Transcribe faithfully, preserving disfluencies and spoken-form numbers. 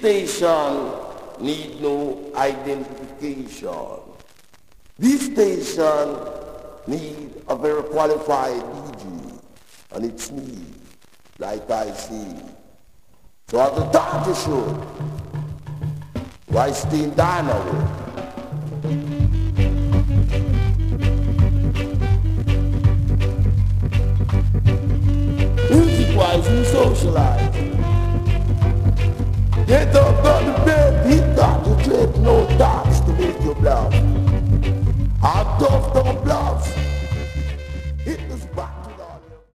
station need no identification. This station need a very qualified D J, and it's me, like I see. So at the top you should, Weinstein Dynamo. Music-wise, we socialize. Get up on the bed, hit that, you trade no tax to make you bluff. How tough